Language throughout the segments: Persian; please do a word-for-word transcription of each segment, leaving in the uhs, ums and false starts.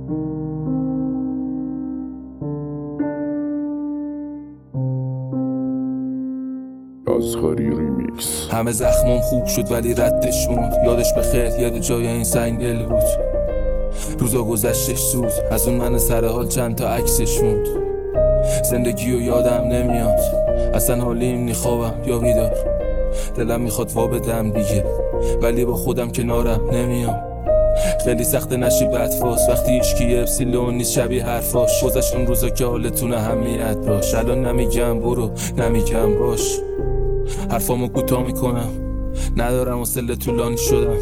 رازخاری ریمیکس. همه زخمم خوب شد ولی ردش موند. یادش بخیر یاد جای این سنگل بود. روزا گذشتش زود، از اون من سر حال چند تا عکسش موند. زندگیو یادم نمیاد، اصلا حالیم نی خوابم یا بیدار. دلم میخواد وا بدم دیگه، ولی با خودم کنارم نمیام. خیلی سخت نشی بدفاس وقتی هیچکی اپسیلون نیست شبیه حرفاش. گذشت اون روزا که حالتون اهمیت باش. الان نمیگم برو، نمیگم باش. حرفامو کوتاه میکنم، ندارم حوصله طولانی شدم.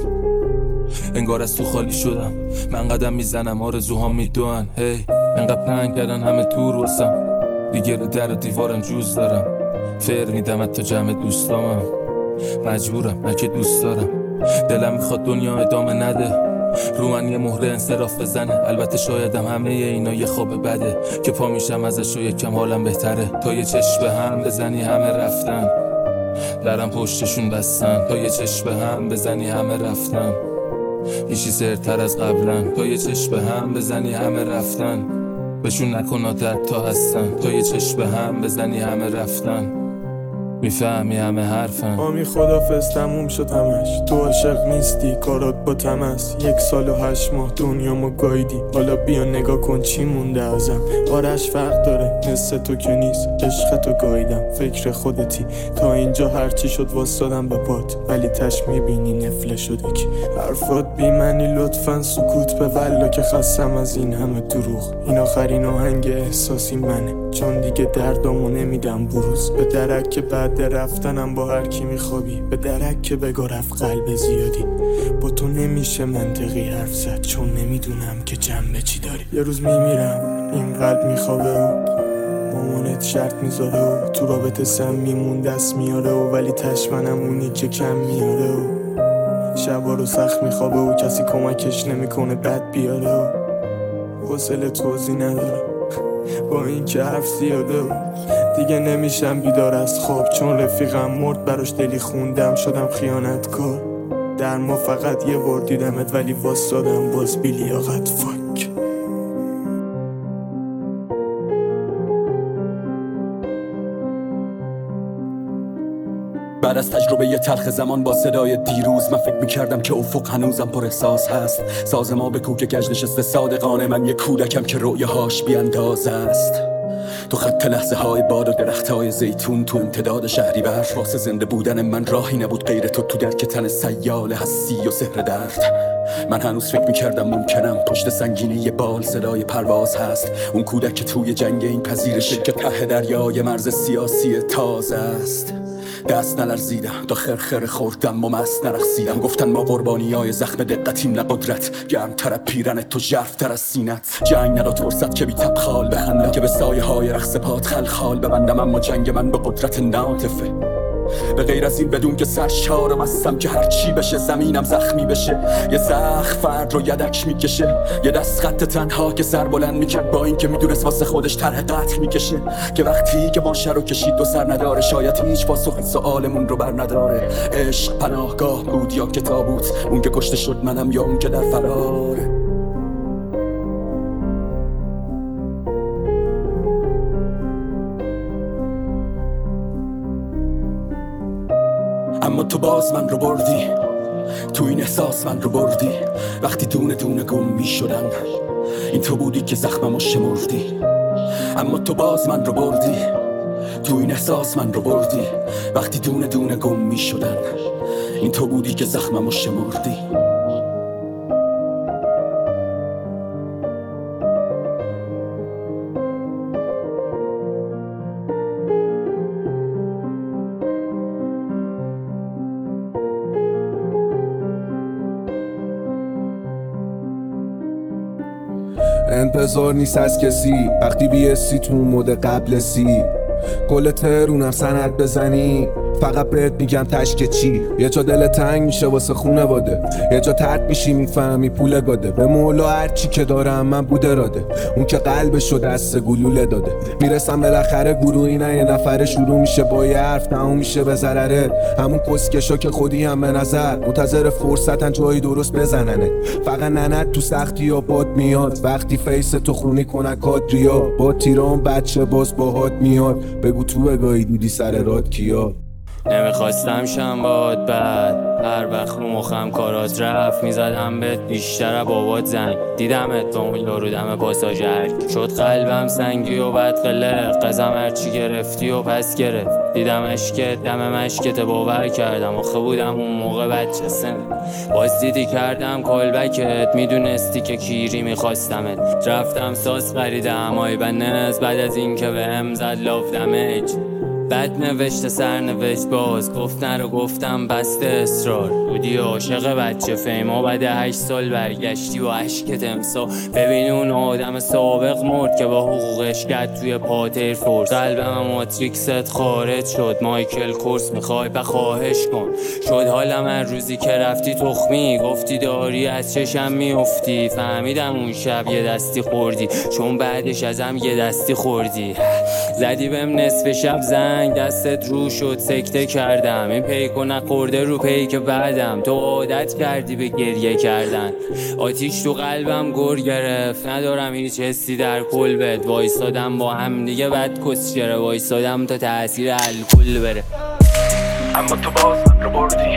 انگار از تو خالی شدم، من قدم میزنم آرزوهام میدوئن. هی انقدر پنگ کردن همه دور واسم، دیگه رو در و دیوارم جوز دارم. فر میدم حتی جمع دوستامم، مجبورم نه که دوست دارم. دلم میخواد دنیا ادامه نده، رو من یه مهره انصراف بزنه. البته شایدم همه اینا یه خواب بده که پا میشم ازش و یکم حالم بهتره. تا یه چشم به هم بزنی همه رفتن، درم پشتشون بستن. تا یه چشم به هم بزنی همه رفتن، هیچی سرتر از قبلن. تا یه چشم به هم بزنی همه رفتن، بهشون نکن عادت تا هستن. تا یه چشم به هم بزنی همه رفتن، میفهمی همه حرفن. آمی خدافظ تموم شد همش، تو عاشق نیستی کارات با تمس. یک سال و هشت ماه دنیامو گایدی، حالا بیا نگاه کن چی مونده ازم. آرش فرق داره مثل تو که نیست، عشق تو گایدم فکر خودتی. تا اینجا هرچی شد واسدادم به پات، ولی تش میبینی نفله شده کی. حرفات بی معنی لطفا سکوت به والا که خستم از این همه دروغ. این آخرین آهنگ احساسی منه، چون دیگه دردامو نمیدم بروز. به درک که بعد رفتنم با هر کی میخوابی، به درک که بگو رفت قلب زیادی. با تو نمیشه منطقی حرف زد، چون نمیدونم که جنبه چی داری. یه روز میمیرم این قلب میخوابه و مامانت شرط میذاره و تو رابطه سم میمون دست میاره و ولی تشمنم اونی که کم میاره و شبا رو سخت میخوابه و کسی کمکش نمیکنه بد بیاره و حوصله توضیح نداره با این که حرف زیاده و دیگه نمیشم بیدار از خواب. چون رفیقم مرد براش دلی خوندم، شدم خیانتکار. در ما فقط یه بار دیدمت ولی واسدادم باز بی لیاقت. فاک بعد از تجربه یه تلخ زمان با صدای دیروز، من فکر میکردم که افق هنوزم پر احساس هست. ساز ما به کوک گشت نشسته صادقانه، من یه کودکم که رویاهاش بیانداز است. تو خط لحظه های باد و درخت های زیتون، تو امتداد شهری بر واسه زنده بودن من راهی نبود غیر تو. تو درک تن سیال هستی و سحر درد. من هنوز فکر میکردم ممکنم پشت سنگینی یه بال صدای پرواز هست. اون کودک که توی جنگ این پذیرشه که ته دریای مرز سیاسی تازه است. دست نلرزیدم تا خرخر خوردم و مست نرقصیدم. گفتن ما قربانی های زخم دقتیم نه قدرت، گرمتر پیرن تو ژرف‌تر از سینت. جنگ نداد فرصت که بی تبخال بخندم، که به سایه های رقص پات خلخال ببندم. اما جنگ من به قدرت ناطفه، به غیر از این بدون که سرشارم هستم که هر چی بشه زمینم زخمی بشه. یه زخم فرد رو یدک میکشه، یه دست خط تنها که سر بلند میکرد با این که میدونست واسه خودش طرح قتل میکشه. که وقتی که ماشه رو کشید دو سر نداره، شاید هیچ پاسخ سوالمون رو بر نداره. عشق پناهگاه بود یا که تابوت، اون که کشته شد منم یا اون که در فراره. اما تو باز من رو بردی، تو این احساس من رو بردی. وقتی دونه دونه گم می شدم، این تو بودی که زخممو شمردی. اما تو باز من رو بردی، تو این احساس من رو بردی. وقتی دونه دونه گم می شدم، این تو بودی که زخممو شمردی. انتظار نیست از کسی وقتی بیستی تو مود قبل سی. کل ترونم سند بزنی فقط بهت میگم تشک چی. یه جا دل تنگ میشه واسه خونه باده، یه جا ترد میشی میفهمی پول گاده. به مولا هرچی که دارم من بود اراده، اون که قلبشو دست گلوله داده. میرسم بالاخره گروهی نه یه نفره شروع میشه با یه حرف تموم میشه به ضرره. همون کسکشا که خودی هم به نظر منتظر فرصتن جایی درست بزننه. فقط ننت تو سختی یا باد میاد، وقتی فیس تو خونی کنن کادریا. با تیران بچه باز باهات میاد، بگو تو بگاهی دیدی سر راد کیا. نمیخواستم شم باد بد، هر وقت رو مخم کارات رفت میزدم بهت بیشتر بابات زنگ. دیدمت با اون یارو دم پاساژر، شد قلبم سنگی و بد قلق. قزم هرچی گرفتی و پس گرفت، دیدم اشکت دم مشکت باور کردم. آخه بودم اون موقع بچه سن، باز دیدی کردم کالبکت. میدونستی که کیری میخواستمت، رفتم ساز خریدم آی بنز. بعد از این که بهم زد لاف دمج، بد نوشته سرنوشت باز گفت نرو. گفتم بسته اصرار بودی عاشق بچه فیما. بعد هشت سال برگشتی و عشقت امسا. ببین اون آدم سابق مرد که با حقوقش کرد توی پاتر فورس. قلبم ماتریکست خارج شد، مایکل کورس میخوای بخواهش کن. شد حالم هر روزی که رفتی تخمی، گفتی داری از چشم میافتی. فهمیدم اون شب یه دستی خوردی، چون بعدش ازم یه دستی خوردی. زدی بهم نصف شب زنگ، دستت رو شد سکته کردم. این پیکو نخورده رو پیک بعدم، تو عادت کردی به گریه کردن. آتیش تو قلبم گر گرفت، ندارم هیچ حسی در کلبت. وایسادم با هم دیگه بد کسچره، وایسادم تا تاثیر الکل بره. اما تو باز رو بردی،